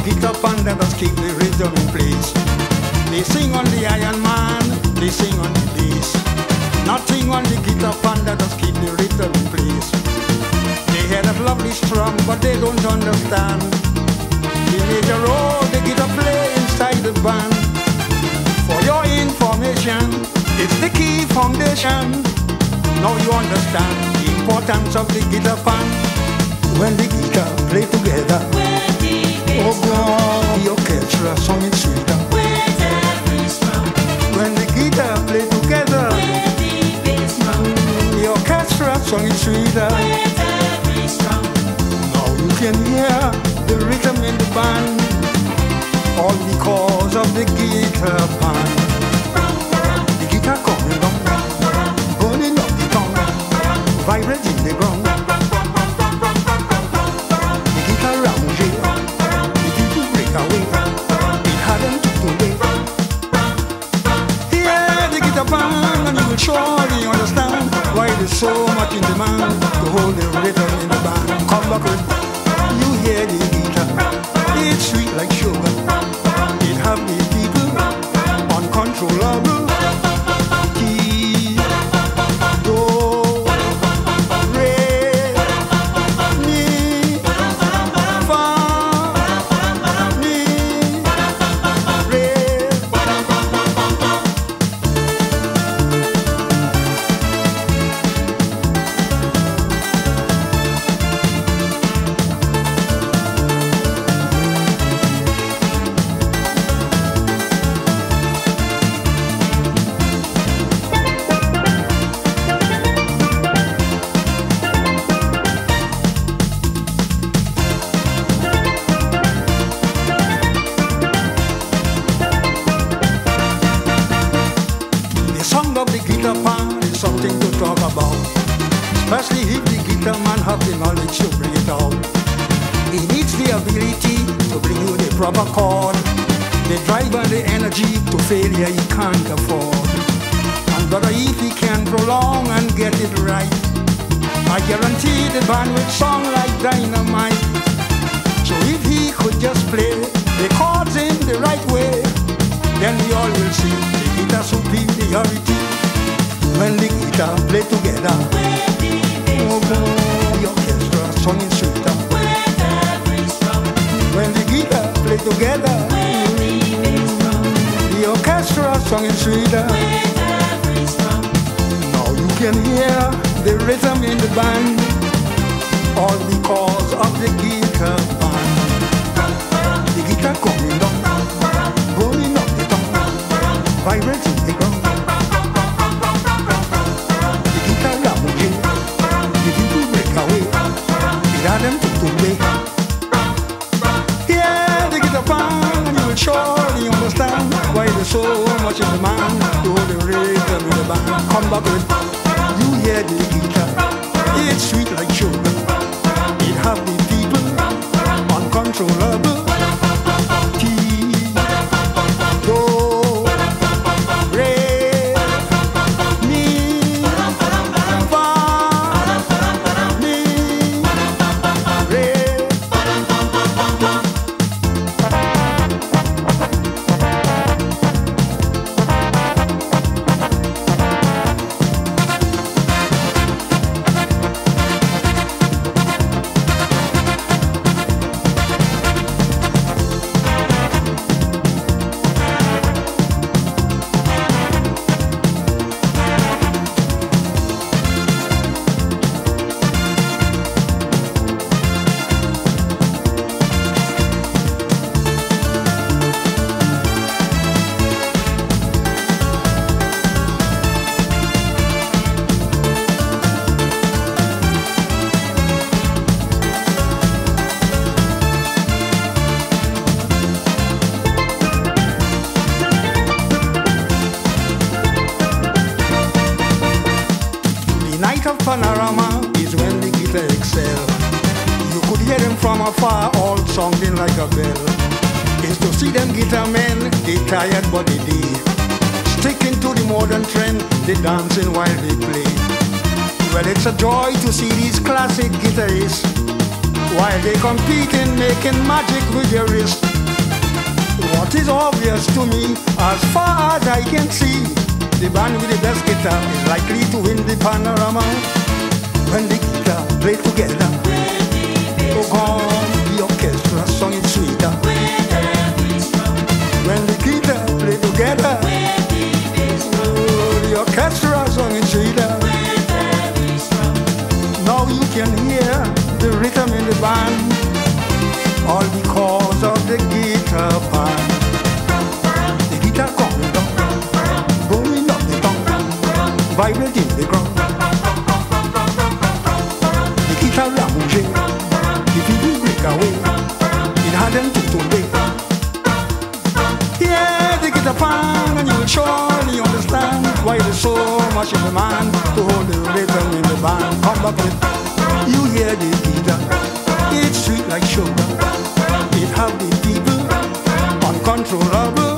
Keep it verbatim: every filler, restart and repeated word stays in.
guitar pan that us keep the rhythm in place. They sing on the Iron Man, they sing on the bass. Nothing on the guitar pan that us keep the rhythm in place. They hear that lovely strum, but they don't understand. The major role the guitar play inside the band. For your information, it's the key foundation. Now you understand the importance of the guitar pan. When the guitar play together, oh God, the orchestra song is sweeter. When the guitar play together, the orchestra song is sweeter. Now you can hear the rhythm in the band, all because of the guitar pan. The guitar coming down, burning up the tongue, vibrating the ground. The guitar rounding, the people break away, it had them took away. Hear the guitar pan and you will surely understand why there's so much in demand to hold the rhythm in the band. Come back with, you hear the guitar, it's sweet like sugar. It have the people uncontrollable. Key, do, re, mi, fa, mi, re. Something to talk about, especially if the guitar man have the knowledge to bring it out. He needs the ability to bring you the proper chord, the drive and the energy to failure he can't afford. And brother, if he can prolong and get it right, I guarantee the band will song like dynamite. So if he could just play the chords in the right way, then we all will see the guitar superiority. When the guitar play together, oh God, the orchestra song is sweeter. When the guitar play together, the orchestra song is sweeter. Now you can hear the rhythm in the band, all because of the guitar band. The guitar coming down, rolling up the tongue, vibrating the ground. Them took away. Yeah, the guitar pan, you will surely understand why there's so much in the man to hold the rhythm in the band. Come back with, you hear the guitar, it's sweet like sugar. It have the people uncontrollable. Key, do, re, mi, fa, mi. Panorama is when the guitar excel. You could hear them from afar, all sounding like a bell. It's to see them guitar men, they tired but they day. Sticking to the modern trend, they dancing while they play. Well, it's a joy to see these classic guitarists while they compete in making magic with their wrist. What is obvious to me, as far as I can see, the band with the best guitar is likely to win the panorama. When the guitar play together, oh come, the orchestra song it sweeter. When the guitar play together, oh, the orchestra song it sweeter. Now you can hear the rhythm in the band, all because of the guitar pan. The guitar coming down, going up the tongue, vibrating the ground. The guitar lounging, the people break away, it had them to today. Yeah, the guitar pan, and you will surely understand why there's so much in the man to hold the rhythm in the band. Come back with, you hear the guitar, it's sweet like sugar. It have the people uncontrollable.